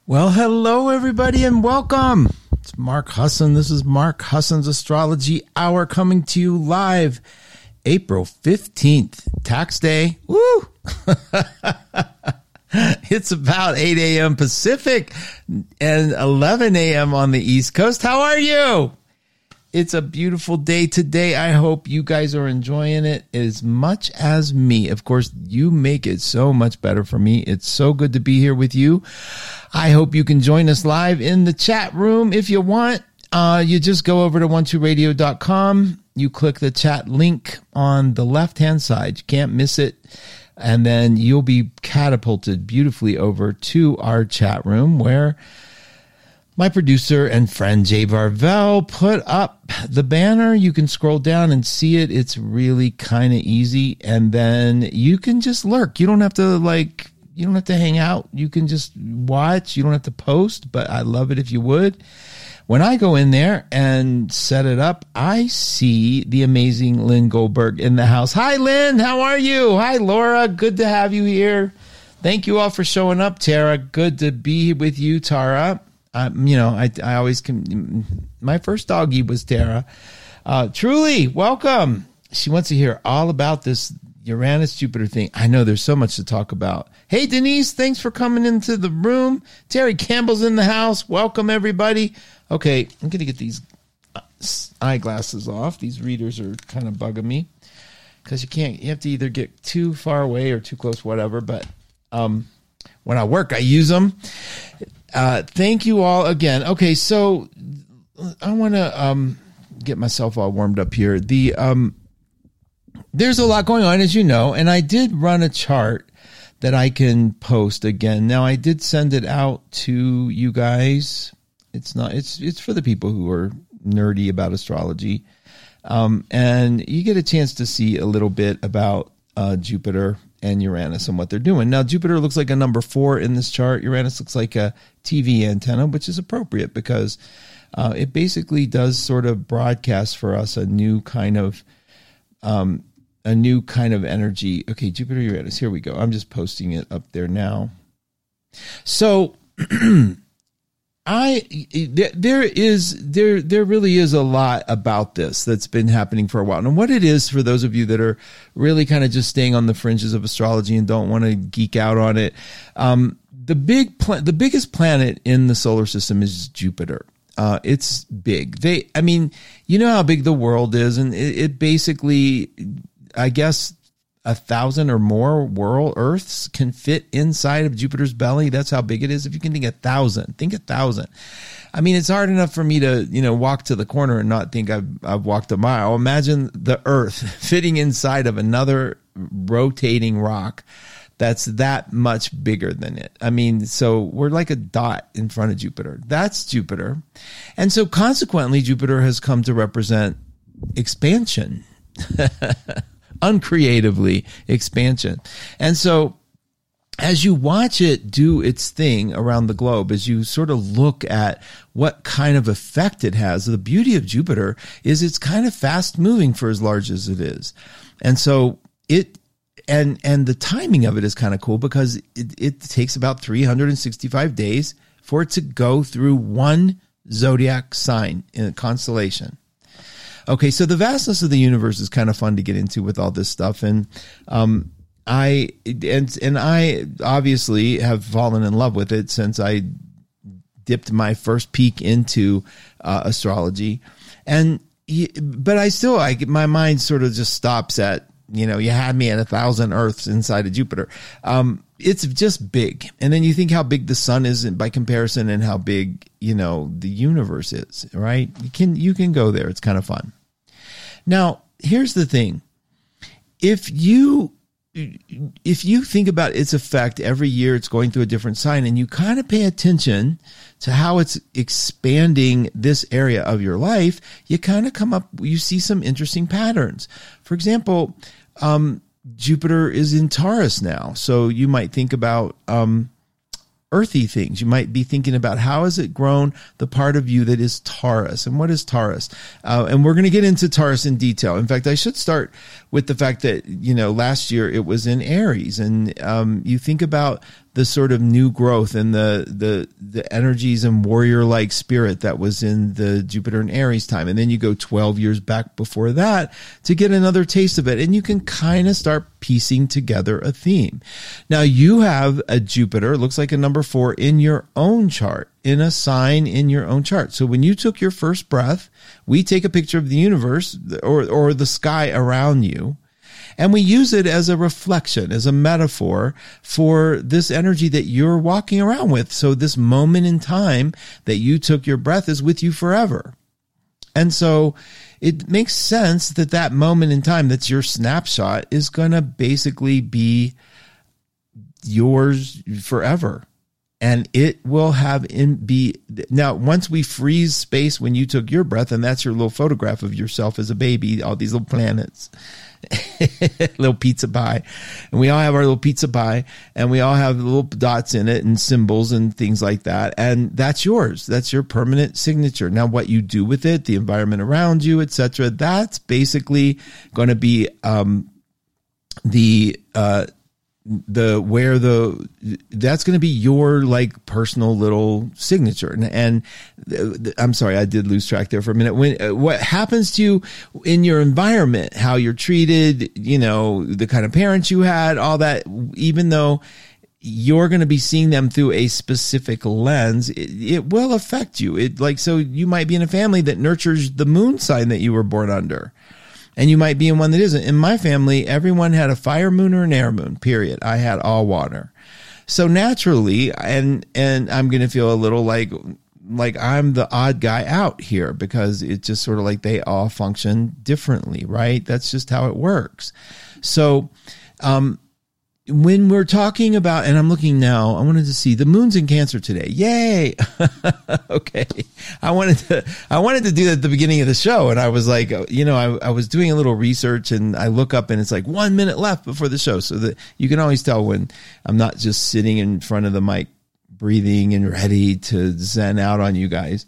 Well, hello, everybody, and welcome. It's Mark Husson. This is Mark Husson's Astrology Hour coming to you live April 15th, tax day. Woo! It's about 8 a.m. Pacific and 11 a.m. on the East Coast. How are you? It's a beautiful day today. I hope you guys are enjoying it as much as me. Of course, you make it so much better for me. It's so good to be here with you. I hope you can join us live in the chat room. If you want, you just go over to 12radio.com. You click the chat link on the left-hand side. You can't miss it. And then you'll be catapulted beautifully over to our chat room where my producer and friend Jay Varvel put up the banner. You can scroll down and see it. It's really kind of easy. And then you can just lurk. You don't have to hang out. You can just watch. You don't have to post, but I love it if you would. When I go in there and set it up, I see the amazing Lynn Goldberg in the house. Hi, Lynn. How are you? Hi, Laura. Good to have you here. Thank you all for showing up, Tara. Good to be with you, Tara. I always my first doggie was Tara. Truly, welcome. She wants to hear all about this Uranus-Jupiter thing. I know there's so much to talk about. Hey, Denise, thanks for coming into the room. Terry Campbell's in the house. Welcome, everybody. Okay, I'm going to get these eyeglasses off. These readers are kind of bugging me because you have to either get too far away or too close, whatever. But when I work, I use them. Thank you all again. Okay, so I want to get myself all warmed up here. There's a lot going on, as you know, and I did run a chart that I can post again. Now, I did send it out to you guys. It's for the people who are nerdy about astrology. And you get a chance to see a little bit about Jupiter and Uranus and what they're doing. Now, Jupiter looks like a number 4 in this chart. Uranus looks like a TV antenna, which is appropriate because it basically does sort of broadcast for us a new kind of energy. Okay, Jupiter, Uranus. Here we go. I'm just posting it up there now. So there really is a lot about this that's been happening for a while. And what it is, for those of you that are really kind of just staying on the fringes of astrology and don't want to geek out on it, the biggest planet in the solar system is Jupiter. It's big. You know how big the world is, and it basically, I guess, 1,000 or more world Earths can fit inside of Jupiter's belly. That's how big it is. If you can think 1,000, think 1,000. I mean, it's hard enough for me to, walk to the corner and not think I've walked a mile. Imagine the Earth fitting inside of another rotating rock that's that much bigger than it. I mean, so we're like a dot in front of Jupiter. That's Jupiter. And so consequently, Jupiter has come to represent expansion. Uncreatively, expansion. And so as you watch it do its thing around the globe, as you sort of look at what kind of effect it has, the beauty of Jupiter is it's kind of fast moving for as large as it is. And so and the timing of it is kind of cool because it takes about 365 days for it to go through one zodiac sign in a constellation. Okay, so the vastness of the universe is kind of fun to get into with all this stuff, and I obviously have fallen in love with it since I dipped my first peek into astrology, but I still my mind sort of just stops at you had me at 1,000 Earths inside of Jupiter. It's just big, and then you think how big the sun is by comparison, and how big the universe is. Right? You can go there. It's kind of fun. Now, here's the thing. If you think about its effect every year, it's going through a different sign, and you kind of pay attention to how it's expanding this area of your life, you see some interesting patterns. For example, Jupiter is in Taurus now. So you might think about earthy things. You might be thinking about how has it grown the part of you that is Taurus, and what is Taurus? And we're going to get into Taurus in detail. In fact, I should start with the fact that, last year it was in Aries, and you think about the sort of new growth and the energies and warrior-like spirit that was in the Jupiter and Aries time. And then you go 12 years back before that to get another taste of it. And you can kind of start piecing together a theme. Now you have a Jupiter, looks like a number 4 in your own chart, in a sign in your own chart. So when you took your first breath, we take a picture of the universe or the sky around you, and we use it as a reflection, as a metaphor for this energy that you're walking around with. So this moment in time that you took your breath is with you forever. And so it makes sense that that moment in time that's your snapshot is going to basically be yours forever. And it will now, once we freeze space when you took your breath, and that's your little photograph of yourself as a baby, all these little planets, little pizza pie. And we all have our little pizza pie, and we all have little dots in it and symbols and things like that. And that's yours. That's your permanent signature. Now, what you do with it, the environment around you, etc., that's basically going to be that's going to be your like personal little signature. And I'm sorry, I did lose track there for a minute. What happens to you in your environment, how you're treated, the kind of parents you had, all that, even though you're going to be seeing them through a specific lens, it will affect you. So you might be in a family that nurtures the moon sign that you were born under. And you might be in one that isn't. In my family, everyone had a fire moon or an air moon, period. I had all water. So naturally, and I'm going to feel a little like I'm the odd guy out here, because it's just sort of like they all function differently, right? That's just how it works. So, when we're talking about, and I'm looking now, I wanted to see the moon's in Cancer today. Yay. Okay. I wanted to do that at the beginning of the show. And I was like, I was doing a little research, and I look up and it's like 1 minute left before the show. So that you can always tell when I'm not just sitting in front of the mic, breathing and ready to zen out on you guys.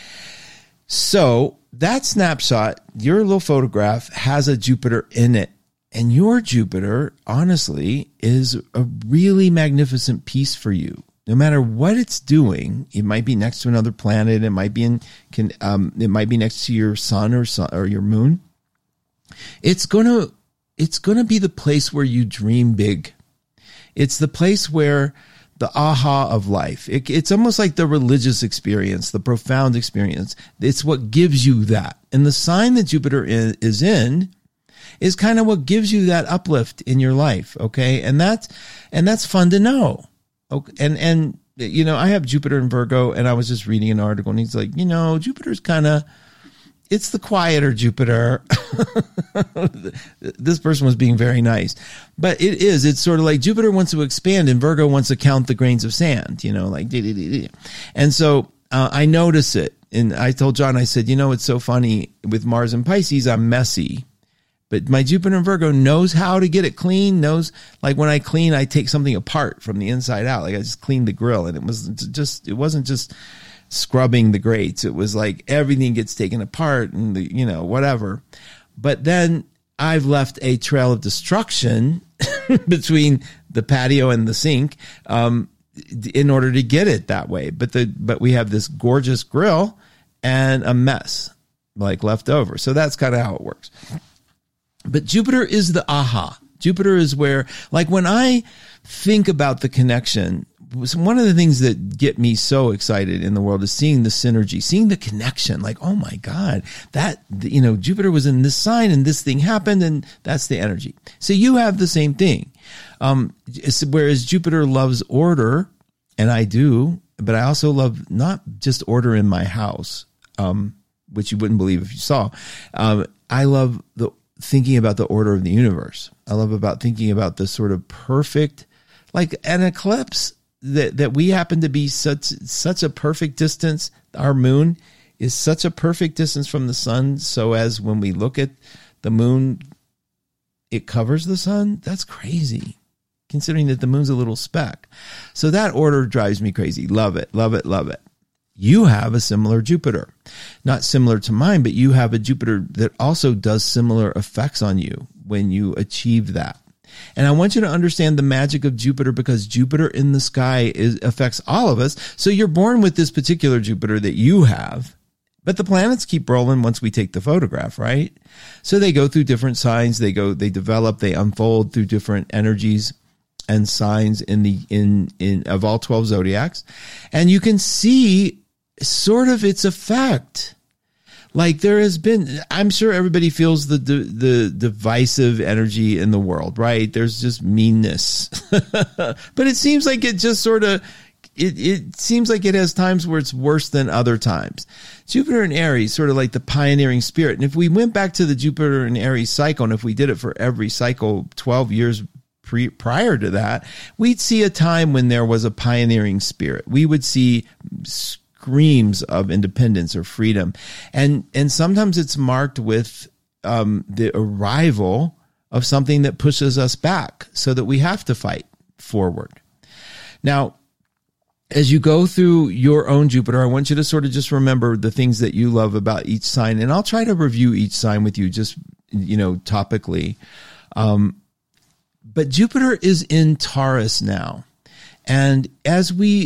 So that snapshot, your little photograph, has a Jupiter in it. And your Jupiter, honestly, is a really magnificent piece for you. No matter what it's doing, it might be next to another planet. It might be it might be next to your sun or your moon. It's gonna be the place where you dream big. It's the place where the aha of life. It's almost like the religious experience, the profound experience. It's what gives you that. And the sign that Jupiter is in is kind of what gives you that uplift in your life. Okay. And that's fun to know. Okay. And I have Jupiter in Virgo, and I was just reading an article, and he's like, Jupiter's it's the quieter Jupiter. This person was being very nice, but it's sort of like Jupiter wants to expand and Virgo wants to count the grains of sand, and so, I notice it. And I told John, I said, it's so funny with Mars and Pisces, I'm messy. But my Jupiter in Virgo knows how to get it clean, knows, like when I clean, I take something apart from the inside out. Like I just cleaned the grill, and it wasn't just scrubbing the grates. It was like everything gets taken apart and whatever. But then I've left a trail of destruction between the patio and the sink, in order to get it that way. But we have this gorgeous grill and a mess like left over. So that's kind of how it works. But Jupiter is the aha. Jupiter is where, like when I think about the connection, one of the things that get me so excited in the world is seeing the synergy, seeing the connection. Like, oh my God, that, Jupiter was in this sign and this thing happened, and that's the energy. So you have the same thing. Whereas Jupiter loves order, and I do, but I also love not just order in my house, which you wouldn't believe if you saw. I love thinking about the order of the universe. I love thinking about the sort of perfect, like an eclipse that we happen to be such a perfect distance. Our moon is such a perfect distance from the sun. So as when we look at the moon, it covers the sun. That's crazy, considering that the moon's a little speck. So that order drives me crazy. Love it, love it, love it. You have a similar Jupiter, not similar to mine, but you have a Jupiter that also does similar effects on you when you achieve that. And I want you to understand the magic of Jupiter, because Jupiter in the sky affects all of us. So you're born with this particular Jupiter that you have, but the planets keep rolling once we take the photograph, right? So they go through different signs. They develop, they unfold through different energies and signs in of all 12 zodiacs. And you can see sort of its effect. Like there has been, I'm sure everybody feels the divisive energy in the world, right? There's just meanness. But it seems like it just sort of, it seems like it has times where it's worse than other times. Jupiter in Aries, sort of like the pioneering spirit. And if we went back to the Jupiter in Aries cycle, and if we did it for every cycle 12 years prior to that, we'd see a time when there was a pioneering spirit. We would see screams of independence or freedom. And sometimes it's marked with the arrival of something that pushes us back so that we have to fight forward. Now, as you go through your own Jupiter, I want you to sort of just remember the things that you love about each sign. And I'll try to review each sign with you just, topically. But Jupiter is in Taurus now. And I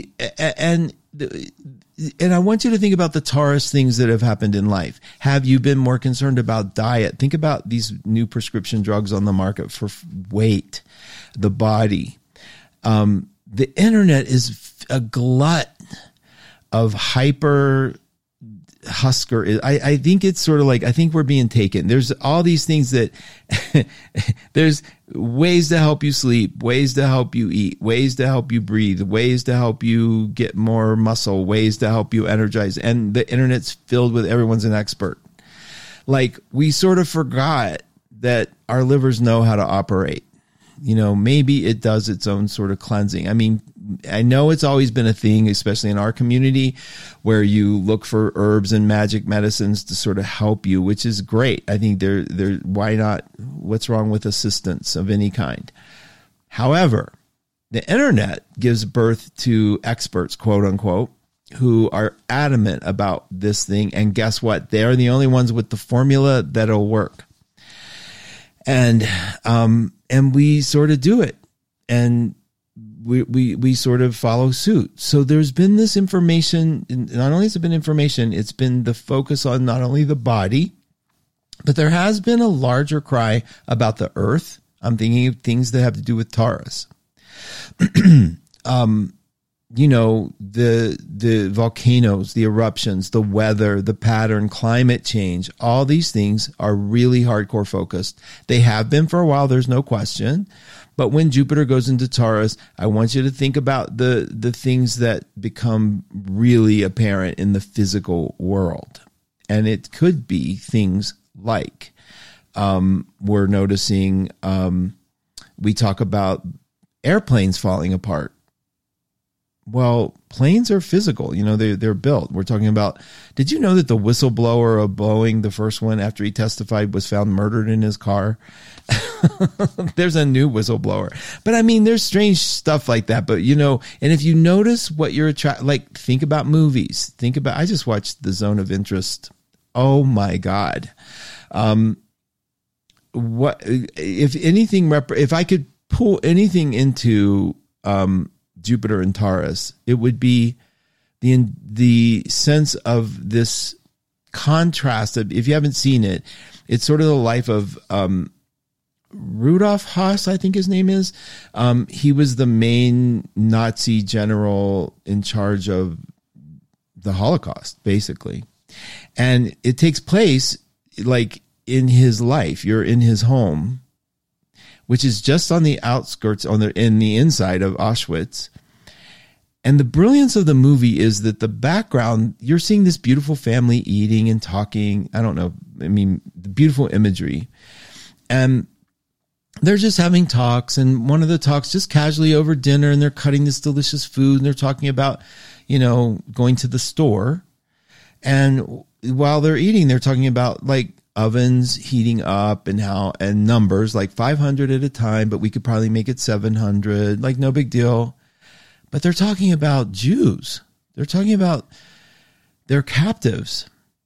want you to think about the Taurus things that have happened in life. Have you been more concerned about diet? Think about these new prescription drugs on the market for weight, the body. The internet is a glut of hyper Husker. I think it's sort of like, I think we're being taken. There's all these things that there's ways to help you sleep, ways to help you eat, ways to help you breathe, ways to help you get more muscle, ways to help you energize. And the internet's filled with everyone's an expert. Like we sort of forgot that our livers know how to operate. Maybe it does its own sort of cleansing. I mean, I know it's always been a thing, especially in our community, where you look for herbs and magic medicines to sort of help you, which is great. I think why not? What's wrong with assistance of any kind? However, the internet gives birth to experts, quote unquote, who are adamant about this thing. And guess what? They're the only ones with the formula that'll work. And we sort of do it. And we sort of follow suit. So there's been this information, not only has it been information, it's been the focus on not only the body, but there has been a larger cry about the earth. I'm thinking of things that have to do with Taurus. The volcanoes, the eruptions, the weather, the pattern, climate change, all these things are really hardcore focused. They have been for a while, there's no question. But when Jupiter goes into Taurus, I want you to think about the things that become really apparent in the physical world. And it could be things like we're noticing, we talk about airplanes falling apart. Well, planes are physical. They're built. We're talking about, did you know that the whistleblower of Boeing, the first one after he testified, was found murdered in his car? There's a new whistleblower. But I mean, there's strange stuff like that. But, and if you notice what you're think about movies. I just watched The Zone of Interest. Oh my God. What, if anything, if I could pull anything into, Jupiter and Taurus, it would be the sense of this contrast. If you haven't seen it, it's sort of the life of Rudolf Höss, I think his name is. He was the main Nazi general in charge of the Holocaust, basically. And it takes place like in his life. You're in his home, which is just on the outskirts, in the inside of Auschwitz. And the brilliance of the movie is that the background, you're seeing this beautiful family eating and talking. I don't know. I mean, the beautiful imagery. And they're just having talks. And one of the talks just casually over dinner, and they're cutting this delicious food. And they're talking about, going to the store. And while they're eating, they're talking about like ovens heating up and numbers like 500 at a time, but we could probably make it 700, like no big deal. But they're talking about Jews. They're talking about their captives.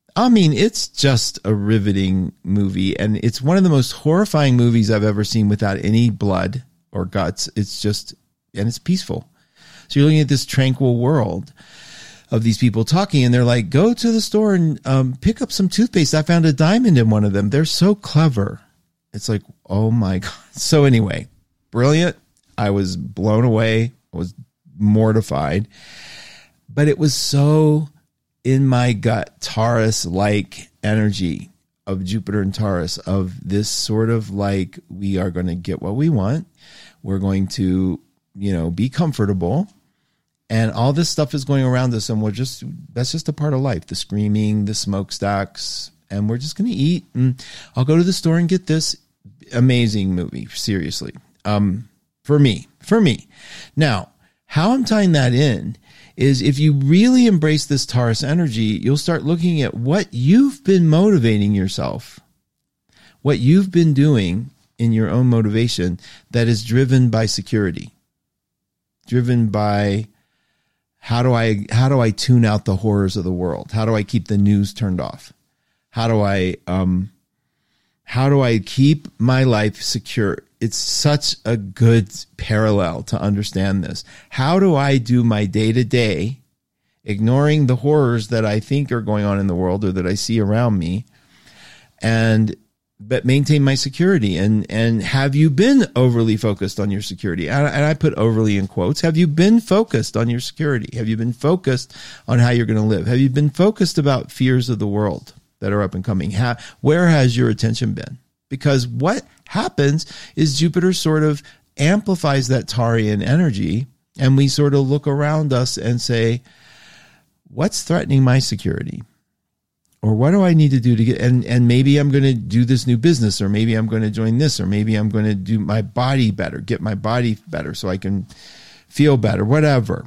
I mean, it's just a riveting movie, and it's one of the most horrifying movies I've ever seen without any blood or guts. It's just, and it's peaceful. So you're looking at this tranquil world of these people talking, and they're like, go to the store and pick up some toothpaste. I found a diamond in one of them. They're so clever. It's like, oh my God. So anyway, brilliant. I was blown away. I was mortified, but it was so in my gut, Taurus-like energy of Jupiter and Taurus, of this sort of like, we are going to get what we want. We're going to, be comfortable. And all this stuff is going around us, and that's just a part of life. The screaming, the smokestacks, and we're just going to eat. And I'll go to the store and get this amazing movie. Seriously. For me. Now, how I'm tying that in is, if you really embrace this Taurus energy, you'll start looking at what you've been motivating yourself, what you've been doing in your own motivation that is driven by security, driven by how do I tune out the horrors of the world? How do I keep the news turned off? How do I keep my life secure? It's such a good parallel to understand this. How do I do my day-to-day, ignoring the horrors that I think are going on in the world or that I see around me, but maintain my security? And have you been overly focused on your security? And I put overly in quotes. Have you been focused on your security? Have you been focused on how you're going to live? Have you been focused about fears of the world that are up and coming? Where has your attention been? Because what happens is Jupiter sort of amplifies that Taurian energy, and we sort of look around us and say, what's threatening my security? Or what do I need to do to get, and maybe I'm going to do this new business, or maybe I'm going to join this, or maybe I'm going to do my body better, get my body better so I can feel better, whatever.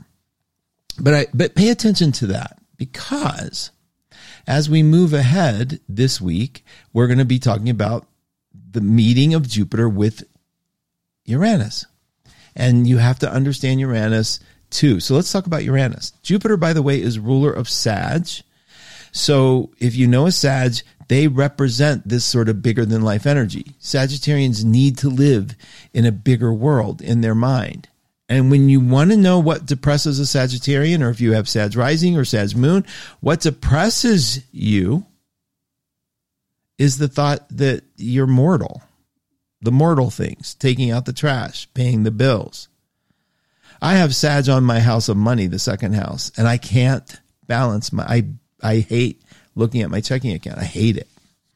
But pay attention to that, because as we move ahead this week, we're going to be talking about the meeting of Jupiter with Uranus. And you have to understand Uranus too. So let's talk about Uranus. Jupiter, by the way, is ruler of Sag. So if you know a Sag, they represent this sort of bigger than life energy. Sagittarians need to live in a bigger world in their mind. And when you want to know what depresses a Sagittarian, or if you have Sag rising or Sag moon, what depresses you is the thought that you're mortal, the mortal things, taking out the trash, paying the bills. I have Sag on my house of money, the second house, and I can't balance I hate looking at my checking account. I hate it.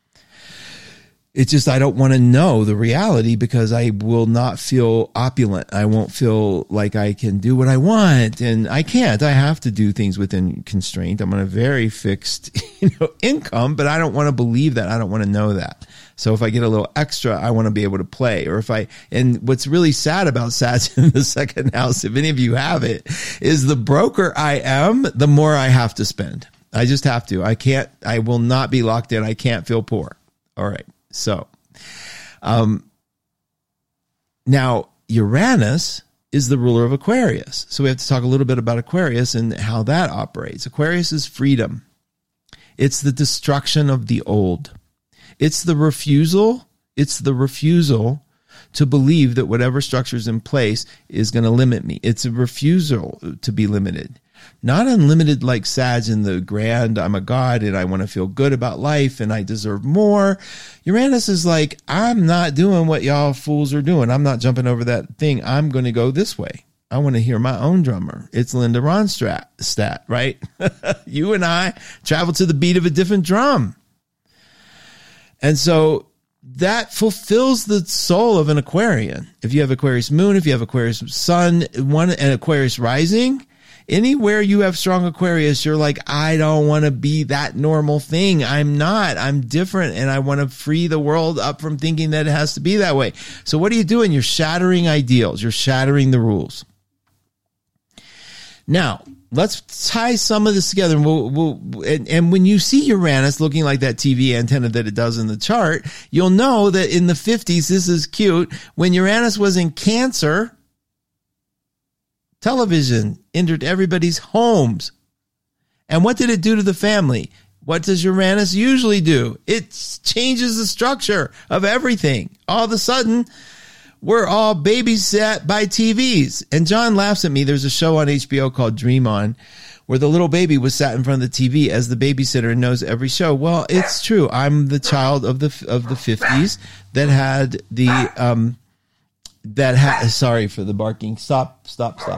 It's just, I don't want to know the reality, because I will not feel opulent. I won't feel like I can do what I want, and I can't. I have to do things within constraint. I'm on a very fixed, income, but I don't want to believe that. I don't want to know that. So if I get a little extra, I want to be able to play. And what's really sad about Sag in the second house, if any of you have it, is the broker I am, the more I have to spend. I just have to. I will not be locked in. I can't feel poor. All right. So, now Uranus is the ruler of Aquarius. So we have to talk a little bit about Aquarius and how that operates. Aquarius is freedom. It's the destruction of the old. It's the refusal to believe that whatever structure is in place is going to limit me. It's a refusal to be limited. Not unlimited like Sag in the grand, I'm a god and I want to feel good about life and I deserve more. Uranus is like, I'm not doing what y'all fools are doing. I'm not jumping over that thing. I'm going to go this way. I want to hear my own drummer. It's Linda Ronstadt, right? You and I travel to the beat of a different drum. And so that fulfills the soul of an Aquarian. If you have Aquarius moon, if you have Aquarius sun, and Aquarius rising, anywhere you have strong Aquarius, you're like, I don't want to be that normal thing. I'm not. I'm different, and I want to free the world up from thinking that it has to be that way. So what are you doing? You're shattering ideals. You're shattering the rules. Now, let's tie some of this together. And when you see Uranus looking like that TV antenna that it does in the chart, you'll know that in the 50s, this is cute, when Uranus was in Cancer, television entered everybody's homes. And what did it do to the family? what does Uranus usually do? It changes the structure of everything. All of a sudden, we're all babysat by TVs. And John laughs at me. There's a show on HBO called Dream On, where the little baby was sat in front of the TV as the babysitter and knows every show. Well, it's true. I'm the child of the 50s that had sorry for the barking. Stop.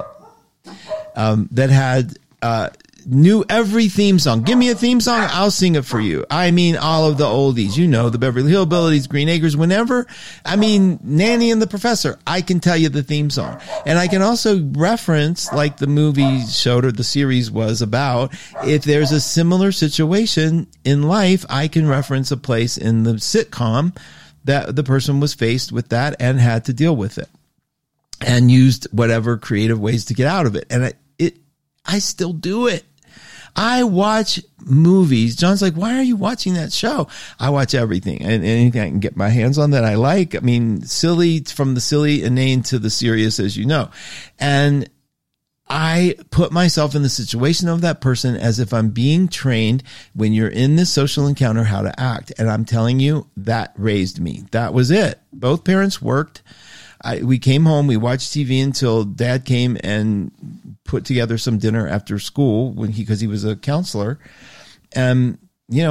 That had knew every theme song. Give me a theme song, I'll sing it for you. I mean, all of the oldies, the Beverly Hillbillies, Green Acres, Nanny and the Professor, I can tell you the theme song. And I can also reference, like the movie showed or the series was about, if there's a similar situation in life, I can reference a place in the sitcom that the person was faced with that and had to deal with it and used whatever creative ways to get out of it. And I still do it. I watch movies. John's like, why are you watching that show? I watch everything and anything I can get my hands on that I like. I mean, silly, from the silly, inane to the serious, as you know. And I put myself in the situation of that person as if I'm being trained when you're in this social encounter, how to act. And I'm telling you, that raised me. That was it. Both parents worked. We came home, we watched TV until Dad came and put together some dinner after school because he was a counselor. And,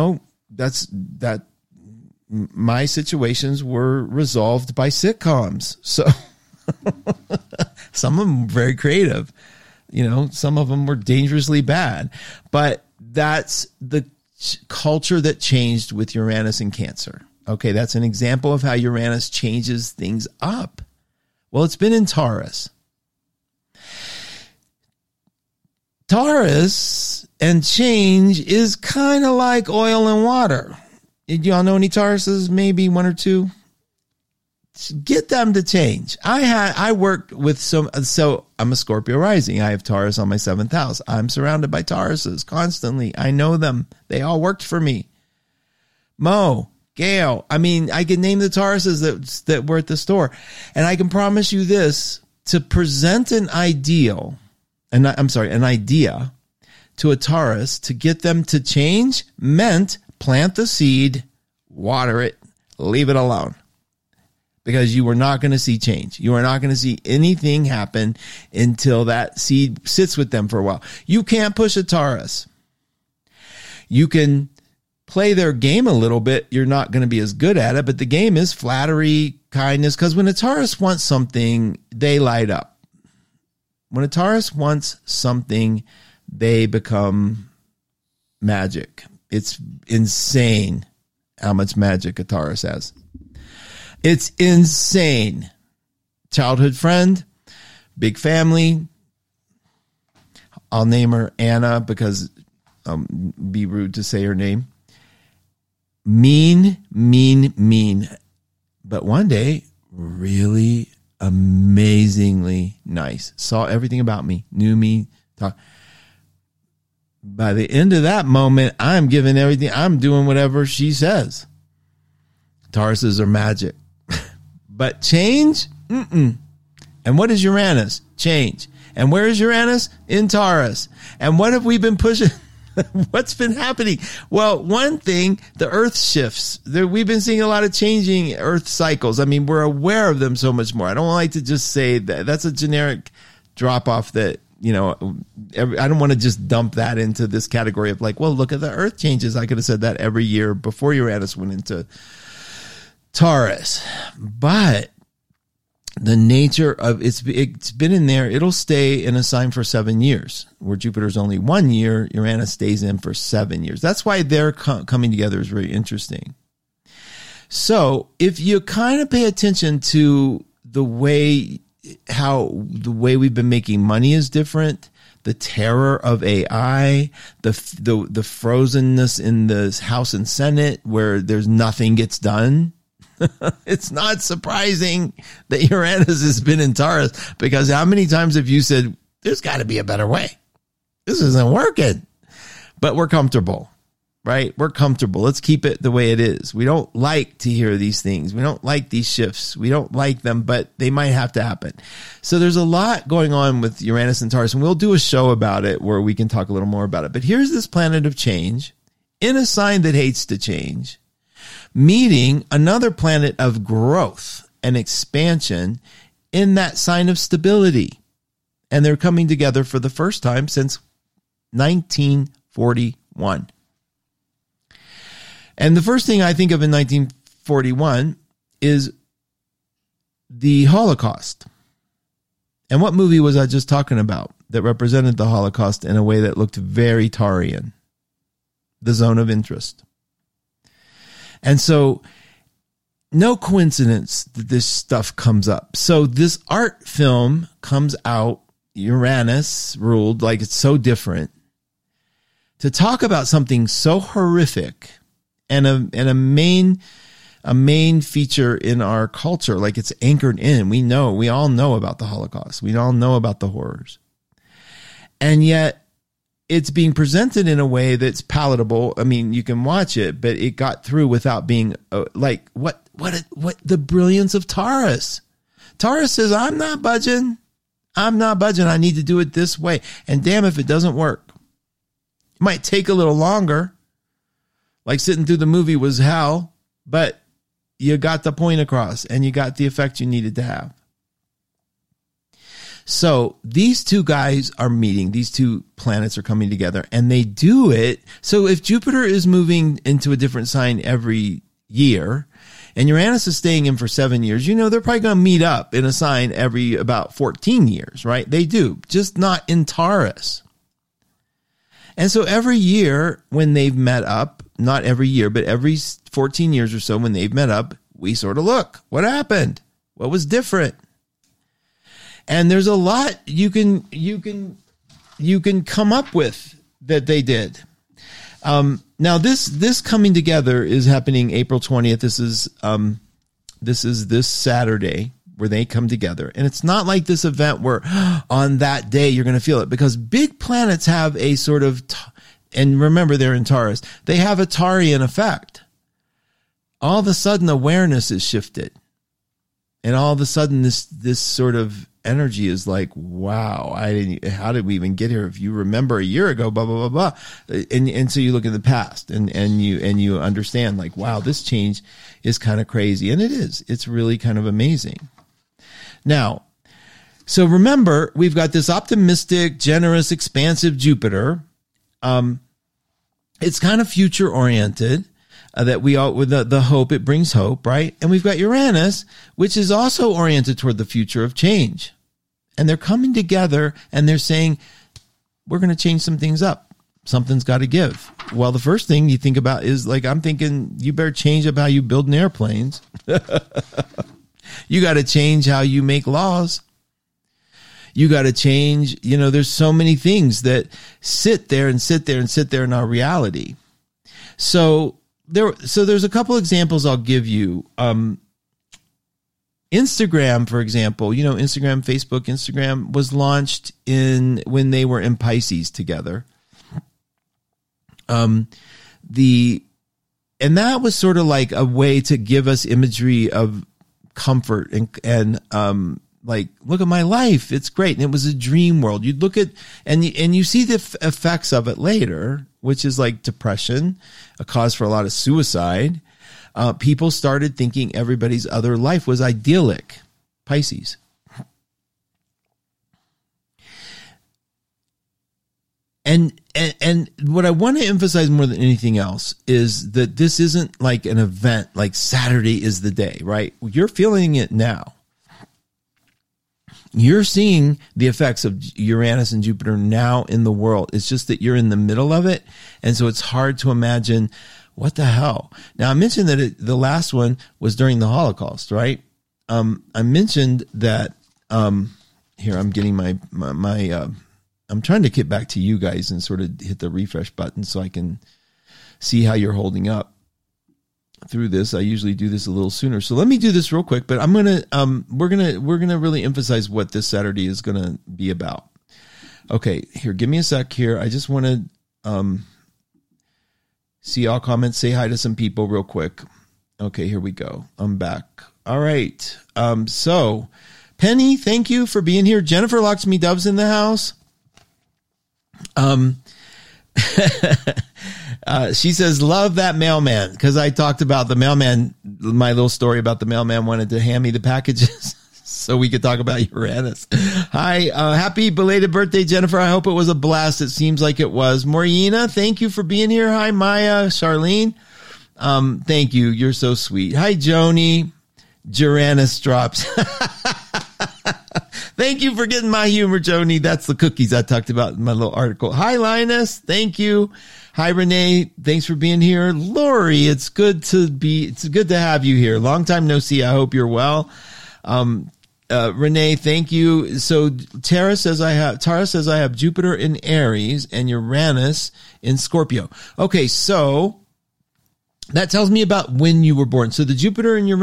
my situations were resolved by sitcoms. So some of them were very creative, some of them were dangerously bad, but that's the culture that changed with Uranus and Cancer. Okay. That's an example of how Uranus changes things up. Well, it's been in Taurus. Taurus and change is kind of like oil and water. Did y'all know any Tauruses? Maybe one or two. Get them to change. I worked with so I'm a Scorpio rising. I have Taurus on my 7th house. I'm surrounded by Tauruses constantly. I know them. They all worked for me. Mo, Gail, I can name the Tauruses that were at the store. And I can promise you this, to present an idea to a Taurus, to get them to change, meant plant the seed, water it, leave it alone. Because you were not going to see change. You are not going to see anything happen until that seed sits with them for a while. You can't push a Taurus. You can play their game a little bit. You're not going to be as good at it, but the game is flattery, kindness, because when a Taurus wants something, they light up. When a Taurus wants something, they become magic. It's insane how much magic a Taurus has. It's insane. Childhood friend, big family. I'll name her Anna because be rude to say her name. Mean. But one day, really amazingly nice. Saw everything about me, knew me. By the end of that moment, I'm giving everything. I'm doing whatever she says. Tauruses are magic. But change? And what is Uranus? Change. And where is Uranus? In Taurus. And what have we been pushing? What's been happening? Well, one thing, the Earth shifts. We've been seeing a lot of changing Earth cycles. We're aware of them so much more. I don't like to just say that. That's a generic drop-off that, I don't want to just dump that into this category of like, well, look at the Earth changes. I could have said that every year before Uranus went into Taurus. But the nature of it's been in there. It'll stay in a sign for 7 years, where Jupiter's only 1 year. Uranus stays in for 7 years. That's why they're coming together is very interesting. So if you kind of pay attention to the way we've been making money is different, the terror of AI, the frozenness in the House and Senate where there's nothing gets done. It's not surprising that Uranus has been in Taurus, because how many times have you said, there's got to be a better way? This isn't working. But we're comfortable, right? We're comfortable. Let's keep it the way it is. We don't like to hear these things. We don't like these shifts. We don't like them, but they might have to happen. So there's a lot going on with Uranus and Taurus, and we'll do a show about it where we can talk a little more about it. But here's this planet of change in a sign that hates to change, meeting another planet of growth and expansion in that sign of stability. And they're coming together for the first time since 1941. And the first thing I think of in 1941 is the Holocaust. And what movie was I just talking about that represented the Holocaust in a way that looked very Tarian? The Zone of Interest. And so, no coincidence that this stuff comes up. So this art film comes out, Uranus ruled, like it's so different, to talk about something so horrific and a main feature in our culture, like it's anchored in. We all know about the Holocaust. We all know about the horrors. And yet it's being presented in a way that's palatable. I mean, you can watch it, but it got through without being like what the brilliance of Taurus. Taurus says, I'm not budging. I need to do it this way. And damn if it doesn't work. It might take a little longer. Like sitting through the movie was hell, but you got the point across and you got the effect you needed to have. So these two guys are meeting. These two planets are coming together and they do it. So if Jupiter is moving into a different sign every year and Uranus is staying in for 7 years, they're probably going to meet up in a sign every about 14 years, right? They do, just not in Taurus. And so every year when they've met up, not every year, but every 14 years or so when they've met up, we sort of look, what happened? What was different? And there's a lot you can come up with that they did. Now this coming together is happening April 20th. This is this Saturday where they come together. And it's not like this event where on that day you're going to feel it, because big planets have a sort of, and remember they're in Taurus, they have a Tarian effect. All of a sudden awareness is shifted. And all of a sudden this sort of energy is like, wow, how did we even get here? If you remember a year ago, blah, blah, blah, blah. And so you look at the past and you understand like, wow, this change is kind of crazy. And it is, it's really kind of amazing. Now, so remember, we've got this optimistic, generous, expansive Jupiter. It's kind of future oriented. That we all, with the hope, it brings hope, right? And we've got Uranus, which is also oriented toward the future of change. And they're coming together and they're saying, we're going to change some things up. Something's got to give. Well, the first thing you think about is like, I'm thinking you better change up how you build airplanes. You got to change how you make laws. You got to change, there's so many things that sit there in our reality. So there's a couple examples I'll give you. Instagram, for example, Instagram, Facebook, Instagram was launched when they were in Pisces together. And that was sort of like a way to give us imagery of comfort and like, look at my life. It's great. And it was a dream world. You'd look at, and you see the effects of it later, which is like depression, a cause for a lot of suicide. People started thinking everybody's other life was idyllic. Pisces. And what I want to emphasize more than anything else is that this isn't like an event, like Saturday is the day, right? You're feeling it now. You're seeing the effects of Uranus and Jupiter now in the world. It's just that you're in the middle of it. And so it's hard to imagine what the hell. Now, I mentioned that the last one was during the Holocaust, right? I mentioned that, here, I'm getting my I'm trying to get back to you guys and sort of hit the refresh button so I can see how you're holding up through this. I usually do this a little sooner. So let me do this real quick, but we're going to really emphasize what this Saturday is going to be about. Okay, here, give me a sec here. I just want to see all comments, say hi to some people real quick. Okay, here we go. I'm back. All right. So Penny, thank you for being here. Jennifer Locks Me Doves in the house. She says, love that mailman, because I talked about the mailman, my little story about the mailman wanted to hand me the packages so we could talk about Uranus. Hi, happy belated birthday, Jennifer. I hope it was a blast. It seems like it was. Morina, thank you for being here. Hi, Maya, Charlene. Thank you. You're so sweet. Hi, Joni. Uranus drops. Thank you for getting my humor, Joni. That's the cookies I talked about in my little article. Hi, Linus. Thank you. Hi, Renee. Thanks for being here. Lori, it's good to have you here. Long time no see. I hope you're well. Renee, thank you. So Tara says I have Jupiter in Aries and Uranus in Scorpio. Okay. So that tells me about when you were born. So the Jupiter in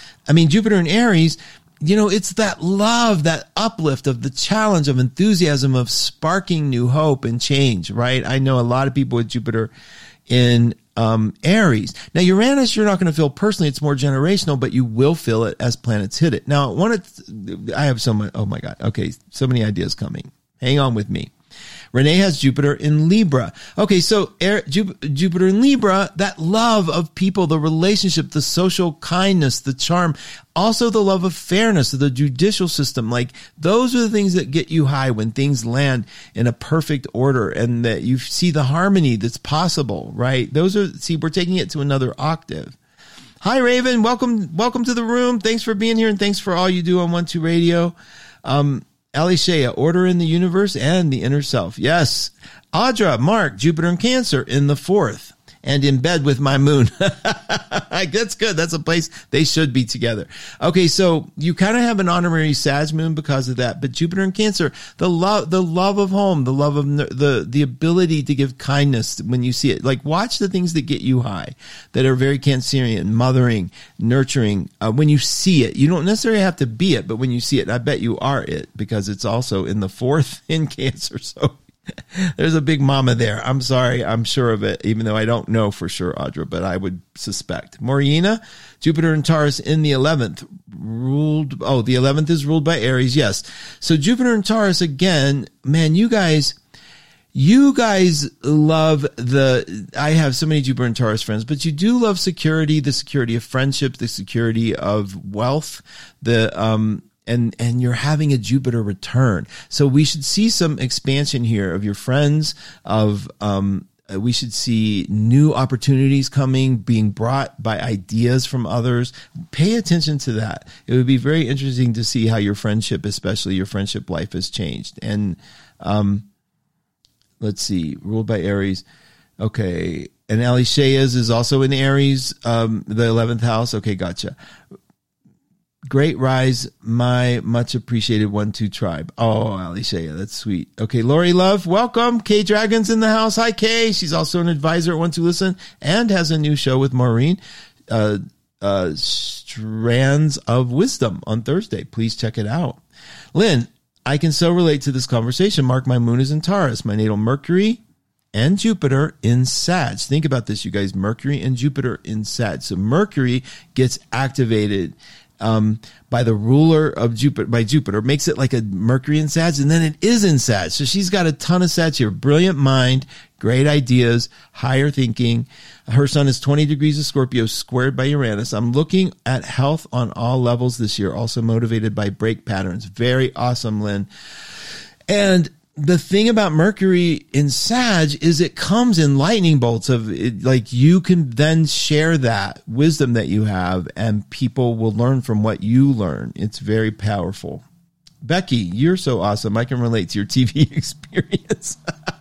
Aries, it's that love, that uplift of the challenge of enthusiasm of sparking new hope and change, right? I know a lot of people with Jupiter in Aries. Now, Uranus, you're not going to feel personally. It's more generational, but you will feel it as planets hit it. Now, I have so much. Oh my God. Okay. So many ideas coming. Hang on with me. Renee has Jupiter in Libra. Okay, so Jupiter in Libra, that love of people, the relationship, the social kindness, the charm, also the love of fairness, the judicial system. Like, those are the things that get you high when things land in a perfect order and that you see the harmony that's possible, right? We're taking it to another octave. Hi, Raven. Welcome to the room. Thanks for being here and thanks for all you do on 1-2 Radio. Ali Shea, order in the universe and the inner self. Yes. Audra, Mark, Jupiter and Cancer in the 4th and in bed with my moon. That's good. That's a place they should be together. Okay. So you kind of have an honorary Sag moon because of that, but Jupiter and Cancer, the love of home, the love of the ability to give kindness when you see it. Like, watch the things that get you high that are very Cancerian, mothering, nurturing. When you see it, you don't necessarily have to be it, but when you see it, I bet you are it because it's also in the 4th in Cancer. So there's a big mama there. I'm sorry. I'm sure of it, even though I don't know for sure, Audra, but I would suspect. Morina, Jupiter and Taurus in the 11th the 11th is ruled by Aries. Yes. So Jupiter and Taurus again, man, you guys love I have so many Jupiter and Taurus friends, but you do love security, the security of friendship, the security of wealth, and you're having a Jupiter return. So we should see some expansion here of your friends, we should see new opportunities being brought by ideas from others. Pay attention to that. It would be very interesting to see how your friendship, especially your friendship life, has changed. And, let's see, ruled by Aries. Okay. And Ali Shea's is also in Aries, the 11th house. Okay. Gotcha. Great rise, my much appreciated 1-2 tribe. Oh, Ali Shea, that's sweet. Okay, Lori Love, welcome. Kay Dragon's in the house. Hi, Kay. She's also an advisor at 1-2 Listen and has a new show with Maureen, Strands of Wisdom on Thursday. Please check it out. Lynn, I can so relate to this conversation. Mark, my moon is in Taurus. My natal Mercury and Jupiter in Sag. Think about this, you guys. Mercury and Jupiter in Sag. So Mercury gets activated by the ruler of Jupiter, makes it like a Mercury in Sag, and then it is in Sag. So she's got a ton of Sag here. Brilliant mind, great ideas, higher thinking. Her sun is 20 degrees of Scorpio squared by Uranus. I'm looking at health on all levels this year, also motivated by break patterns. Very awesome, Lynn. And the thing about Mercury in Sag is it comes in lightning bolts of it, like you can then share that wisdom that you have and people will learn from what you learn. It's very powerful. Becky, you're so awesome. I can relate to your TV experience.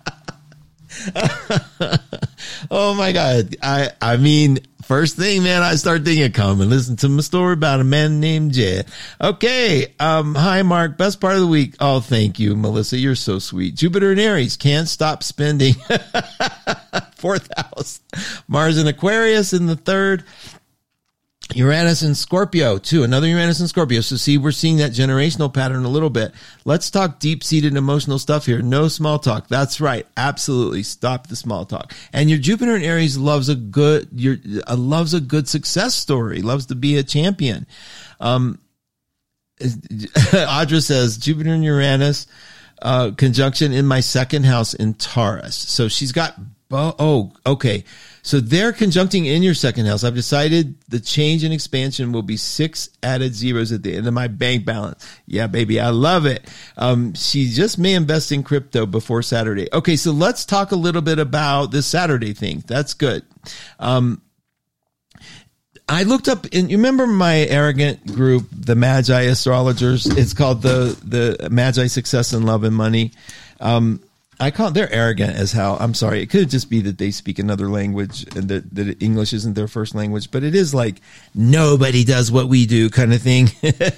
Oh my God. I mean, first thing, man, I start thinking, come and listen to my story about a man named Jed. Okay. Hi, Mark. Best part of the week. Oh, thank you, Melissa. You're so sweet. Jupiter in Aries. Can't stop spending. 4th house. Mars in Aquarius in the 3rd. Uranus in Scorpio too. Another Uranus in Scorpio. So see, we're seeing that generational pattern a little bit. Let's talk deep-seated emotional stuff here. No small talk. That's right. Absolutely. Stop the small talk. And your Jupiter in Aries loves a good success story. Loves to be a champion. Audra says Jupiter and Uranus. conjunction in my second house in Taurus. So she's got, okay. So they're conjuncting in your second house. I've decided the change and expansion will be 6 added zeros at the end of my bank balance. Yeah, baby, I love it. She just may invest in crypto before Saturday. Okay, so let's talk a little bit about this Saturday thing. That's good. I looked up, and you remember my arrogant group, the Magi Astrologers? It's called the Magi Success and Love and Money. They're arrogant as hell. I'm sorry. It could just be that they speak another language and that English isn't their first language, but it is like nobody does what we do kind of thing.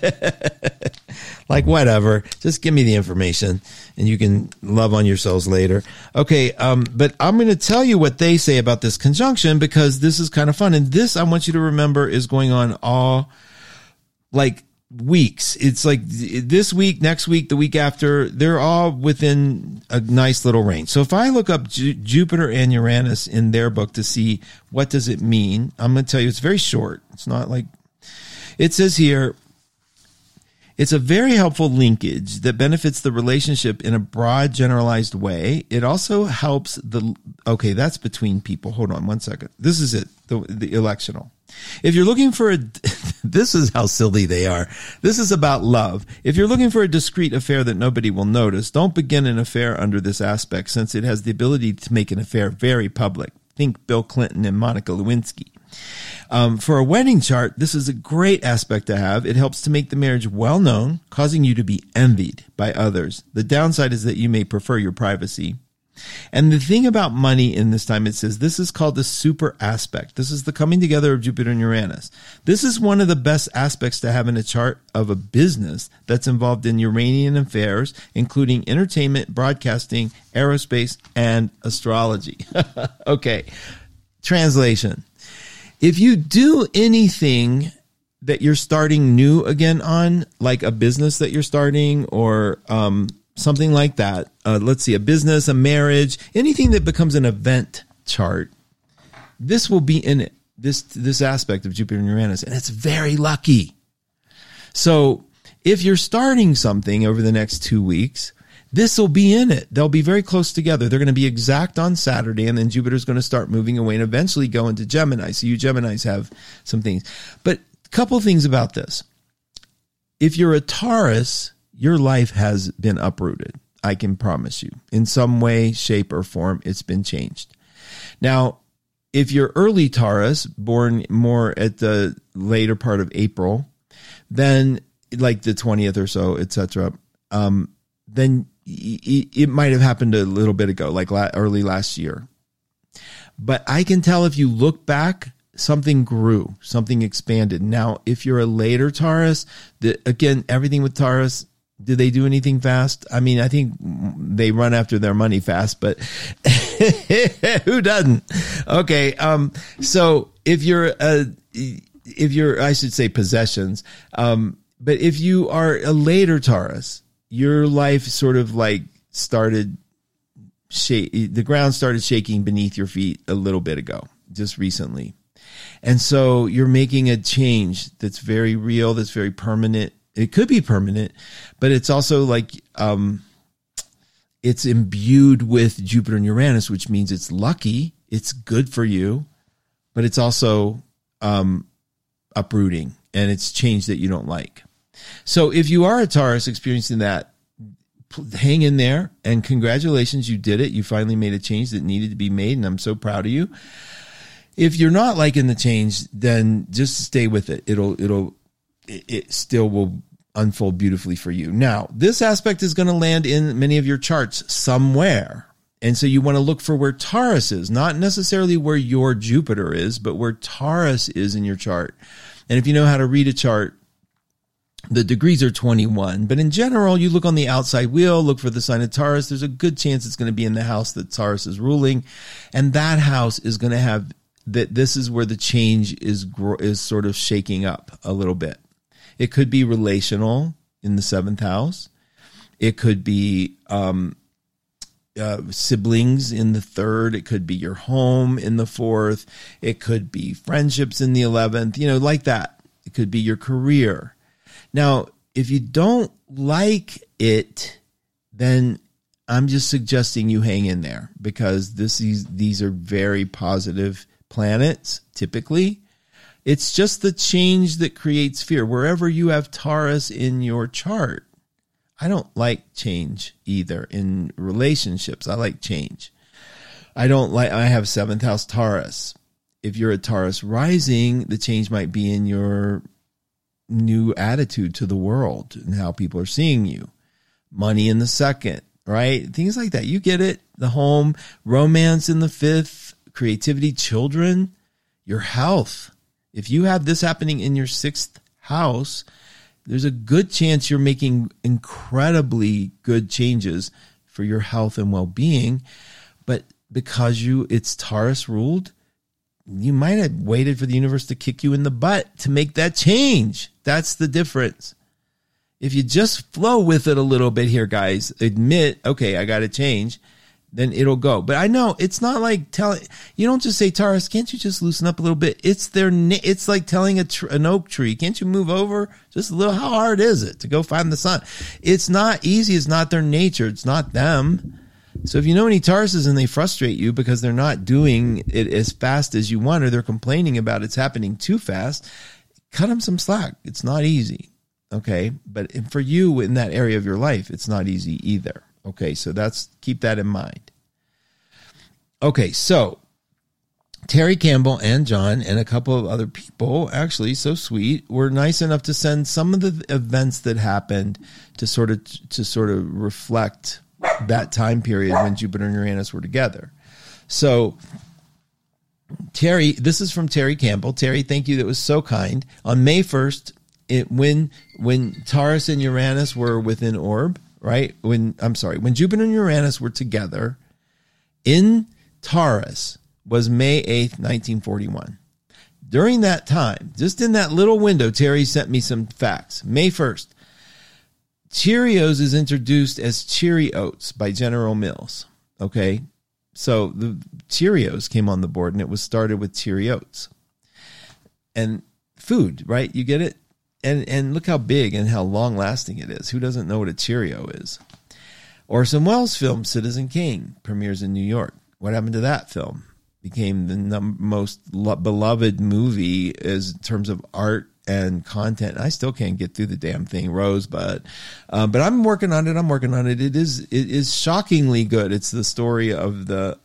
Like, whatever. Just give me the information and you can love on yourselves later. Okay. But I'm going to tell you what they say about this conjunction because this is kind of fun. And this, I want you to remember, is going on all like weeks. It's like this week, next week, the week after, they're all within a nice little range. So if I look up Jupiter and Uranus in their book to see what does it mean, I'm going to tell you it's very short. It's not like, it says here, it's a very helpful linkage that benefits the relationship in a broad, generalized way. It also helps okay, that's between people. Hold on one second. This is it, the electional. If you're looking for this is how silly they are. This is about love. If you're looking for a discreet affair that nobody will notice, don't begin an affair under this aspect, since it has the ability to make an affair very public. Think Bill Clinton and Monica Lewinsky. For a wedding chart, this is a great aspect to have. It helps to make the marriage well known, causing you to be envied by others. The downside is that you may prefer your privacy. And the thing about money in this time, it says this is called the super aspect. This is the coming together of Jupiter and Uranus. This is one of the best aspects to have in a chart of a business that's involved in Uranian affairs, including entertainment, broadcasting, aerospace, and astrology. Okay. Translation. If you do anything that you're starting new again on, like a business that you're starting or something like that, let's see, a business, a marriage, anything that becomes an event chart, this will be in it, this aspect of Jupiter and Uranus, and it's very lucky. So if you're starting something over the next 2 weeks, this will be in it. They'll be very close together. They're going to be exact on Saturday, and then Jupiter's going to start moving away and eventually go into Gemini. So you Geminis have some things. But a couple things about this. If you're a Taurus, your life has been uprooted. I can promise you. In some way, shape, or form, it's been changed. Now, if you're early Taurus, born more at the later part of April, then like the 20th or so, etc., then it might have happened a little bit ago, like early last year. But I can tell if you look back, something grew, something expanded. Now, if you're a later Taurus, again, everything with Taurus, do they do anything fast? I mean, I think they run after their money fast, but who doesn't? Okay. So if you're, I should say possessions. But if you are a later Taurus, your life sort of like started the ground started shaking beneath your feet a little bit ago, just recently. And so you're making a change that's very real, that's very permanent. It could be permanent, but it's also like, it's imbued with Jupiter and Uranus, which means it's lucky. It's good for you, but it's also, uprooting, and it's change that you don't like. So if you are a Taurus experiencing that, hang in there, and congratulations, you did it. You finally made a change that needed to be made, and I'm so proud of you. If you're not liking the change, then just stay with it. It still will unfold beautifully for you. Now, this aspect is going to land in many of your charts somewhere. And so you want to look for where Taurus is, not necessarily where your Jupiter is, but where Taurus is in your chart. And if you know how to read a chart, the degrees are 21, but in general, you look on the outside wheel, look for the sign of Taurus. There's a good chance it's going to be in the house that Taurus is ruling. And that house is going to have that. This is where the change is sort of shaking up a little bit. It could be relational in the 7th house. It could be, siblings in the 3rd. It could be your home in the 4th. It could be friendships in the 11th, like that. It could be your career. Now, if you don't like it, then I'm just suggesting you hang in there, because these are very positive planets, typically. It's just the change that creates fear. Wherever you have Taurus in your chart, I don't like change either in relationships. I like change. I have 7th house Taurus. If you're a Taurus rising, the change might be in your new attitude to the world and how people are seeing you. Money in the 2nd, right? Things like that. You get it. The home, romance in the 5th, creativity, children, your health. If you have this happening in your 6th house, there's a good chance you're making incredibly good changes for your health and well-being. But because it's Taurus ruled, you might have waited for the universe to kick you in the butt to make that change. That's the difference. If you just flow with it a little bit here, guys, admit, okay, I got to change, then it'll go. But I know it's not like you don't just say, Taurus, can't you just loosen up a little bit? It's like telling an oak tree, can't you move over just a little? How hard is it to go find the sun? It's not easy. It's not their nature. It's not them. So if you know any Tauruses and they frustrate you because they're not doing it as fast as you want, or they're complaining about it's happening too fast, cut them some slack. It's not easy. Okay. But for you in that area of your life, it's not easy either. Okay. So keep that in mind. Okay. So Terry Campbell and John and a couple of other people, actually so sweet, were nice enough to send some of the events that happened to sort of reflect that time period when Jupiter and Uranus were together. So Terry, this is from Terry Campbell. Terry, thank you. That was so kind. On May 1st, when Taurus and Uranus were within orb, right? When Jupiter and Uranus were together in Taurus was May 8th, 1941. During that time, just in that little window, Terry sent me some facts. May 1st, Cheerios is introduced as Cheery Oats by General Mills. Okay. So the Cheerios came on the board, and it was started with Cheery Oats. And food, right? You get it? And look how big and how long lasting it is. Who doesn't know what a Cheerio is? Orson Welles' film Citizen Kane premieres in New York. What happened to that film? Became the most beloved movie in terms of art and content. I still can't get through the damn thing, Rosebud. But I'm working on it. It is shockingly good. It's the story of the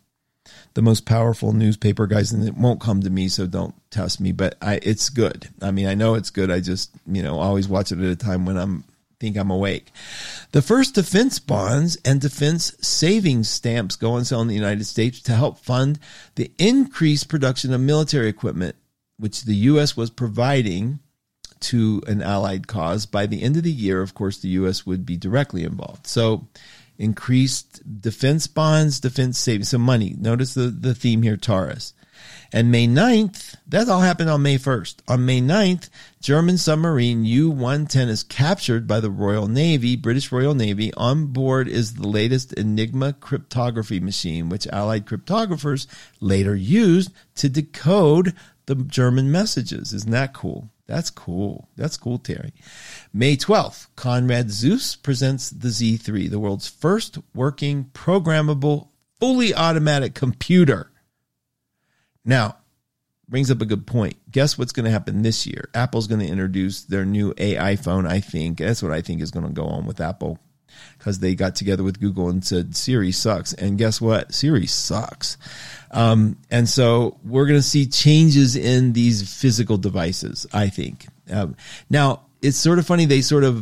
most powerful newspaper guys, and it won't come to me, so don't test me, but it's good. I mean, I know it's good. I just, always watch it at a time when think I'm awake. The first defense bonds and defense savings stamps go on sale in the United States to help fund the increased production of military equipment, which the U.S. was providing to an allied cause. By the end of the year, of course, the U.S. would be directly involved. So increased defense bonds, defense savings, so money. Notice the theme here, Taurus. And May 9th, that all happened on May 1st. On May 9th, German submarine U-110 is captured by the Royal Navy, British Royal Navy. On board is the latest Enigma cryptography machine, which Allied cryptographers later used to decode the German messages. Isn't that cool? That's cool. That's cool, Terry. May 12th, Conrad Zuse presents the Z3, the world's first working, programmable, fully automatic computer. Now, brings up a good point. Guess what's going to happen this year? Apple's going to introduce their new AI phone, I think. That's what I think is going to go on with Apple, because they got together with Google and said, Siri sucks. And guess what? Siri sucks. And so we're going to see changes in these physical devices, I think. Now, it's sort of funny.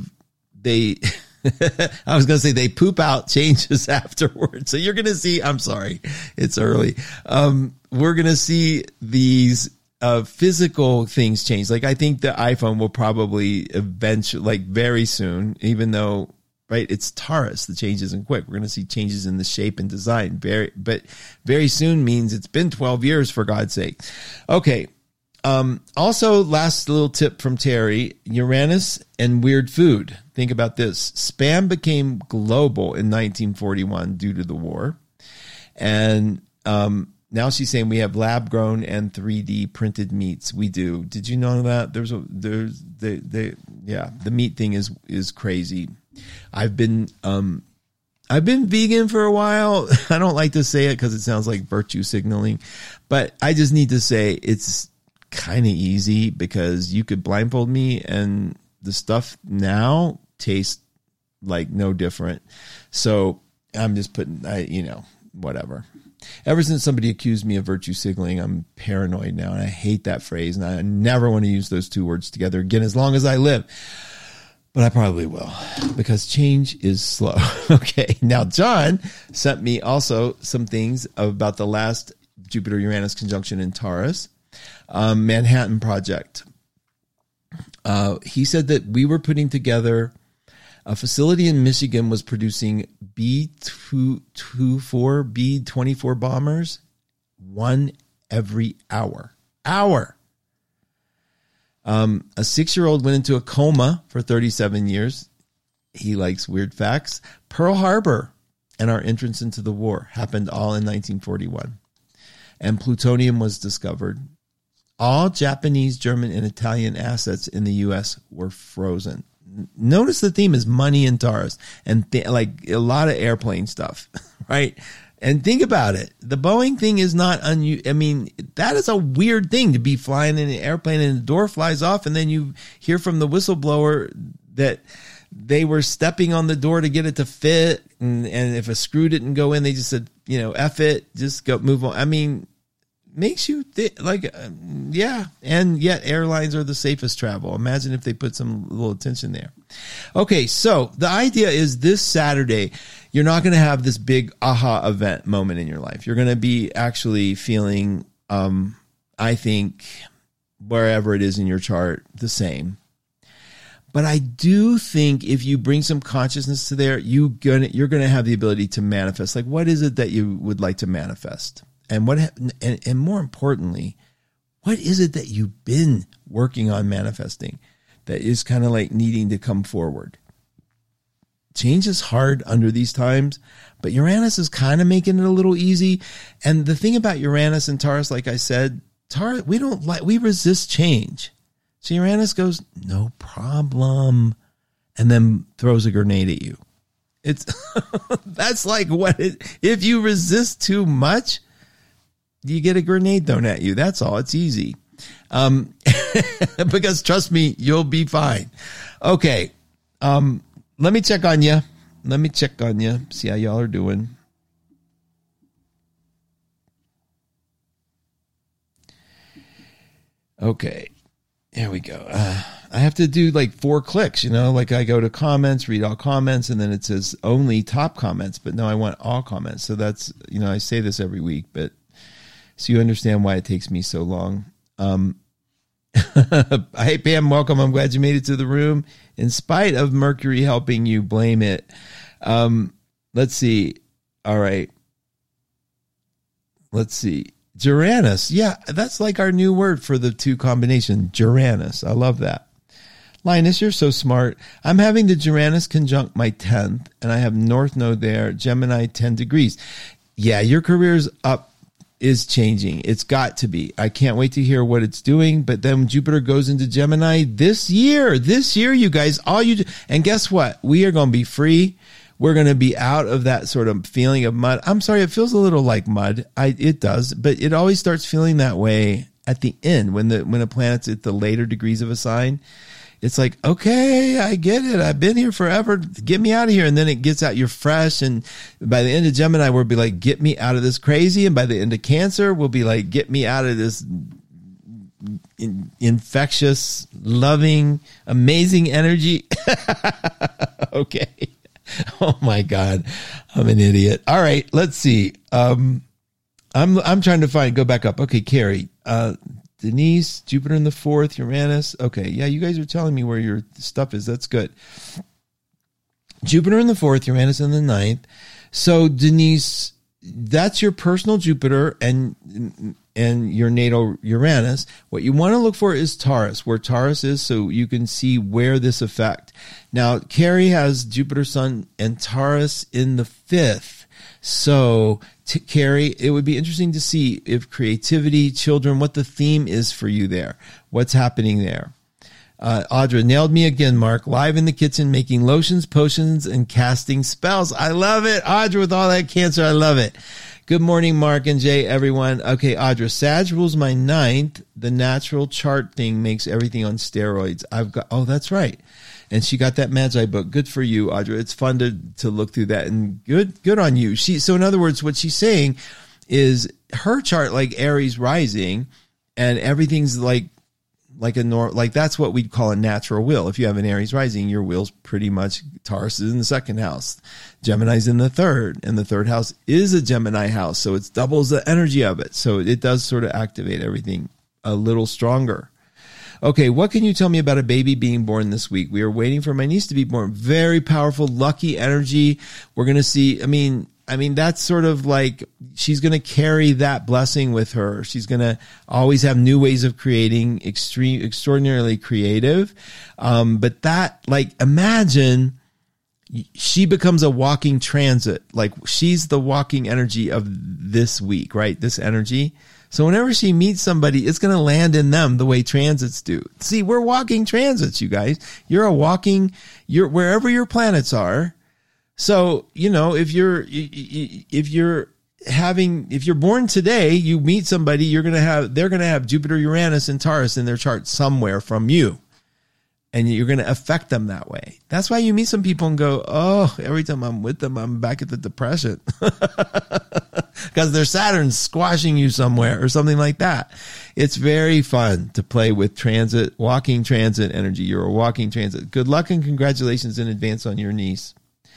I was going to say they poop out changes afterwards. So you're going to see, I'm sorry, it's early. We're going to see these physical things change. Like I think the iPhone will probably eventually, like very soon, even though, right, it's Taurus, the change isn't quick. We're going to see changes in the shape and design. But very soon means it's been 12 years, for God's sake. Okay. Also, last little tip from Terry, Uranus and weird food. Think about this. Spam became global in 1941 due to the war. And now she's saying we have lab grown and 3D printed meats. We do. Did you know that? The meat thing is crazy. I've been I've been vegan for a while. I don't like to say it because it sounds like virtue signaling, but I just need to say it's kind of easy because you could blindfold me and the stuff now tastes like no different. So I'm just putting, whatever. Ever since somebody accused me of virtue signaling, I'm paranoid now, and I hate that phrase, and I never want to use those two words together again as long as I live. But I probably will, because change is slow. Okay, now John sent me also some things about the last Jupiter-Uranus conjunction in Taurus, Manhattan Project. He said that we were putting together a facility in Michigan was producing B-24, B-24 bombers, one every hour. A 6-year-old went into a coma for 37 years. He likes weird facts. Pearl Harbor and our entrance into the war happened all in 1941. And plutonium was discovered. All Japanese, German, and Italian assets in the U.S. were frozen. Notice the theme is money in Taurus and like a lot of airplane stuff, right? And think about it. The Boeing thing is not unusual. I mean, that is a weird thing to be flying in an airplane and the door flies off and then you hear from the whistleblower that they were stepping on the door to get it to fit. And if a screw didn't go in, they just said, F it, just go move on. I mean, makes you yeah. And yet airlines are the safest travel. Imagine if they put some little attention there. Okay. So the idea is this Saturday, you're not going to have this big aha event moment in your life. You're going to be actually feeling, I think wherever it is in your chart, the same. But I do think if you bring some consciousness to there, you're going to have the ability to manifest. Like, what is it that you would like to manifest? And and more importantly, what is it that you've been working on manifesting that is kind of like needing to come forward? Change is hard under these times, but Uranus is kind of making it a little easy. And the thing about Uranus and Taurus, like I said, Taurus, we resist change. So Uranus goes, no problem, and then throws a grenade at you. It's that's like if you resist too much, you get a grenade thrown at you. That's all. It's easy. Because trust me, you'll be fine. Okay. Let me check on you. See how y'all are doing. Okay. There we go. I have to do like 4 clicks, like I go to comments, read all comments, and then it says only top comments, but no, I want all comments. So that's, I say this every week, but so you understand why it takes me so long. Hey, Pam, welcome. I'm glad you made it to the room. In spite of Mercury helping you, blame it. Let's see. All right. Let's see. Uranus. Yeah, that's like our new word for the 2 combination. Uranus. I love that. Linus, you're so smart. I'm having the Uranus conjunct my 10th, and I have North Node there, Gemini 10 degrees. Yeah, your career's up. Is changing. It's got to be. I can't wait to hear what it's doing. But then Jupiter goes into Gemini this year, you guys, and guess what? We are going to be free. We're going to be out of that sort of feeling of mud. I'm sorry. It feels a little like mud. It does, but it always starts feeling that way at the end when a planet's at the later degrees of a sign. It's like, okay, I get it. I've been here forever. Get me out of here. And then it gets out. You're fresh. And by the end of Gemini, we'll be like, get me out of this crazy. And by the end of Cancer, we'll be like, get me out of this infectious, loving, amazing energy. Okay. Oh my God. I'm an idiot. All right. Let's see. I'm trying to go back up. Okay. Carrie, Denise, Jupiter in the 4th, Uranus. Okay, yeah, you guys are telling me where your stuff is. That's good. Jupiter in the 4th, Uranus in the 9th. So, Denise, that's your personal Jupiter and your natal Uranus. What you want to look for is Taurus, where Taurus is, so you can see where this affect. Now, Carrie has Jupiter, Sun, and Taurus in the 5th. So, Carrie, it would be interesting to see if creativity, children, what the theme is for you there. What's happening there? Audra, nailed me again, Mark. Live in the kitchen, making lotions, potions, and casting spells. I love it. Audra, with all that cancer, I love it. Good morning, Mark and Jay, everyone. Okay, Audra, Sag rules my ninth. The natural chart thing makes everything on steroids. Oh, that's right. And she got that Magi book. Good for you, Audra. It's fun to look through that, and good on you. So in other words, what she's saying is her chart, like Aries rising, and everything's like that's what we'd call a natural wheel. If you have an Aries rising, your wheel's pretty much Taurus is in the second house, Gemini's in the third, and the third house is a Gemini house. So it doubles the energy of it. So it does sort of activate everything a little stronger. Okay, what can you tell me about a baby being born this week? We are waiting for my niece to be born. Very powerful, lucky energy. We're going to see, I mean, that's sort of like she's going to carry that blessing with her. She's going to always have new ways of creating, extraordinarily creative. But that, like, imagine she becomes a walking transit. Like, she's the walking energy of this week, right? This energy. So whenever she meets somebody, it's going to land in them the way transits do. See, we're walking transits, you guys. You're wherever your planets are. So, if you're born today, you meet somebody, they're going to have Jupiter, Uranus, and Taurus in their chart somewhere from you. And you're going to affect them that way. That's why you meet some people and go, oh, every time I'm with them, I'm back at the depression. Because their Saturn's squashing you somewhere or something like that. It's very fun to play with walking transit energy. You're a walking transit. Good luck and congratulations in advance on your niece.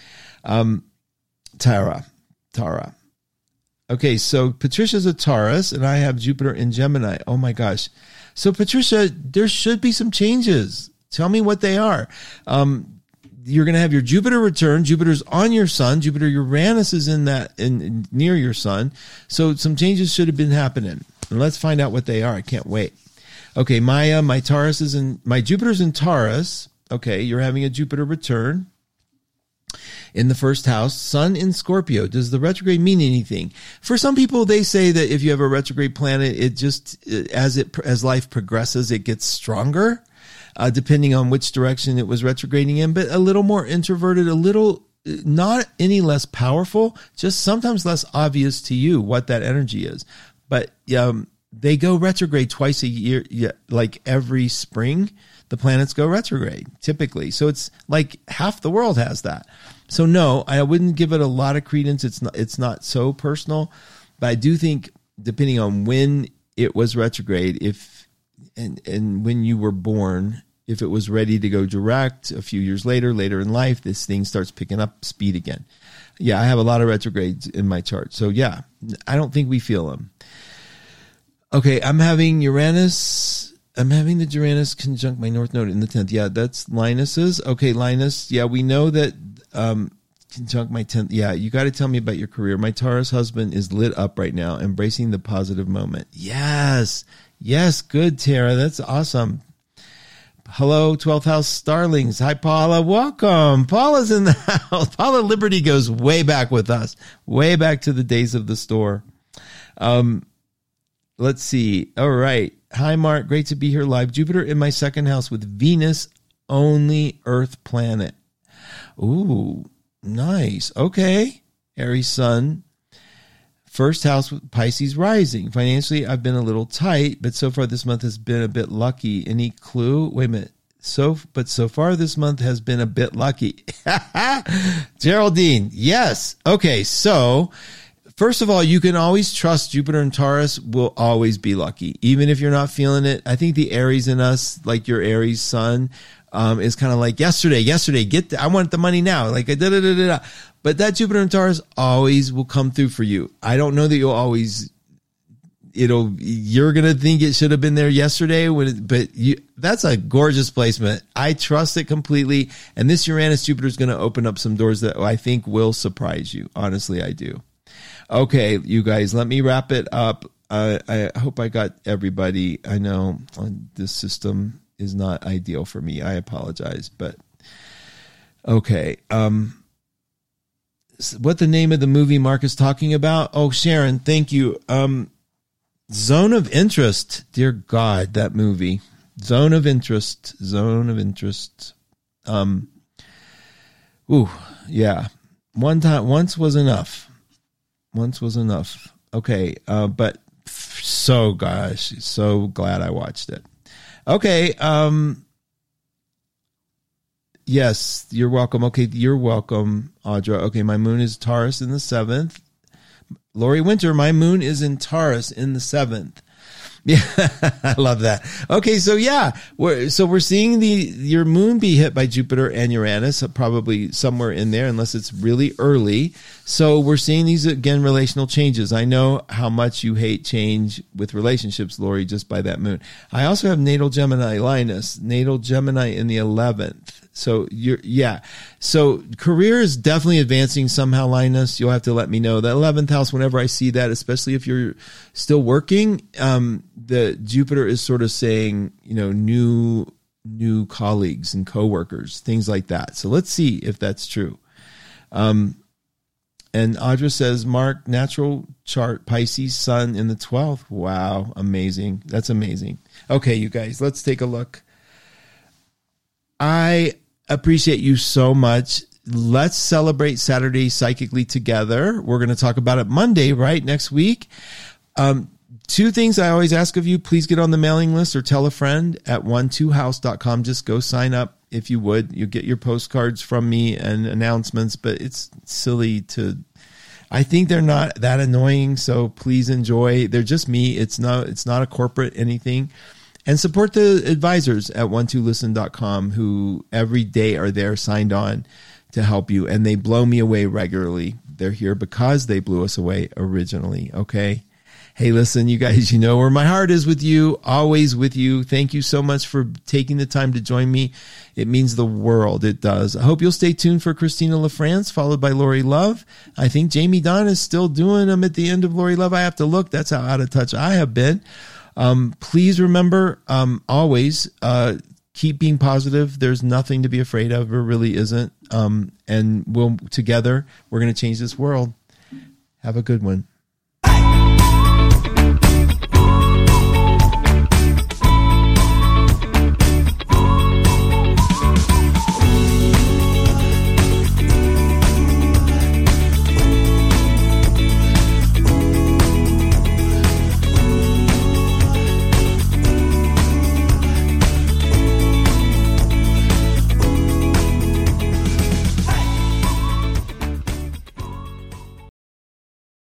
Tara. Okay, so Patricia's a Taurus and I have Jupiter in Gemini. Oh my gosh. So Patricia, there should be some changes. Tell me what they are. You're going to have your Jupiter return. Jupiter's on your sun. Jupiter Uranus is near your sun. So some changes should have been happening. And let's find out what they are. I can't wait. Okay, my Jupiter's in Taurus. Okay, you're having a Jupiter return in the first house. Sun in Scorpio. Does the retrograde mean anything? For some people, they say that if you have a retrograde planet, it just as life progresses, it gets stronger. Depending on which direction it was retrograding in, but a little more introverted, a little not any less powerful, just sometimes less obvious to you what that energy is. But they go retrograde twice a year, like every spring, the planets go retrograde typically. So it's like half the world has that. So no, I wouldn't give it a lot of credence. It's not so personal, but I do think depending on when it was retrograde, and when you were born, if it was ready to go direct a few years later in life, this thing starts picking up speed again. Yeah, I have a lot of retrogrades in my chart. So yeah, I don't think we feel them. Okay, I'm having the Uranus conjunct my North Node in the 10th. Yeah, that's Linus's. Okay, Linus. Yeah, we know that conjunct my 10th. Yeah, you got to tell me about your career. My Taurus husband is lit up right now, embracing the positive moment. Yes, good, Tara. That's awesome. Hello, 12th house starlings. Hi, Paula. Welcome. Paula's in the house. Paula Liberty goes way back with us, way back to the days of the store. Let's see. All right. Hi, Mark. Great to be here live. Jupiter in my second house with Venus, only Earth planet. Ooh, nice. Okay. Aries sun. First house with Pisces rising. Financially, I've been a little tight, but so far this month has been a bit lucky. Any clue? Wait a minute. So far this month has been a bit lucky. Geraldine, yes. Okay, so first of all, you can always trust Jupiter and Taurus will always be lucky, even if you're not feeling it. I think the Aries in us, like your Aries sun, is kind of like yesterday, I want the money now. Like da-da-da-da-da. But that Jupiter and Taurus always will come through for you. I don't know that you're going to think it should have been there yesterday, that's a gorgeous placement. I trust it completely. And this Uranus Jupiter is going to open up some doors that I think will surprise you. Honestly, I do. Okay, you guys, let me wrap it up. I hope I got everybody. I know this system is not ideal for me. I apologize, but okay. What the name of the movie Mark is talking about? Oh, Sharon, thank you. Zone of Interest. Dear God, that movie. Zone of interest. Yeah. Once was enough. Okay. But so glad I watched it. Okay. Yes, you're welcome. Okay, you're welcome, Audra. Okay, my moon is Taurus in the 7th. Lori Winter, my moon is in Taurus in the 7th. Yeah, I love that. Okay, so yeah, we're seeing your moon be hit by Jupiter and Uranus, probably somewhere in there, unless it's really early. So we're seeing these, again, relational changes. I know how much you hate change with relationships, Lori, just by that moon. I also have natal Gemini Linus, natal Gemini in the 11th. So so career is definitely advancing somehow, Linus. You'll have to let me know. The 11th house, whenever I see that, especially if you're still working, the Jupiter is sort of saying, new colleagues and coworkers, things like that. So let's see if that's true. And Audra says, Mark, natural chart, Pisces, sun in the 12th. Wow. Amazing. That's amazing. Okay, you guys, let's take a look. I appreciate you so much. Let's celebrate Saturday psychically together. We're going to talk about it Monday, right? Next week. 2 things I always ask of you. Please get on the mailing list or tell a friend at 12house.com. Just go sign up if you would. You get your postcards from me and announcements, but it's silly I think they're not that annoying. So please enjoy. They're just me. It's not a corporate anything. And support the advisors at 12listen.com who every day are there signed on to help you. And they blow me away regularly. They're here because they blew us away originally. Okay. Hey, listen, you guys, where my heart is with you, always with you. Thank you so much for taking the time to join me. It means the world. It does. I hope you'll stay tuned for Christina LaFrance, followed by Lori Love. I think Jamie Don is still doing them at the end of Lori Love. I have to look. That's how out of touch I have been. Please remember, always, keep being positive. There's nothing to be afraid of. There really isn't. And together, we're going to change this world. Have a good one.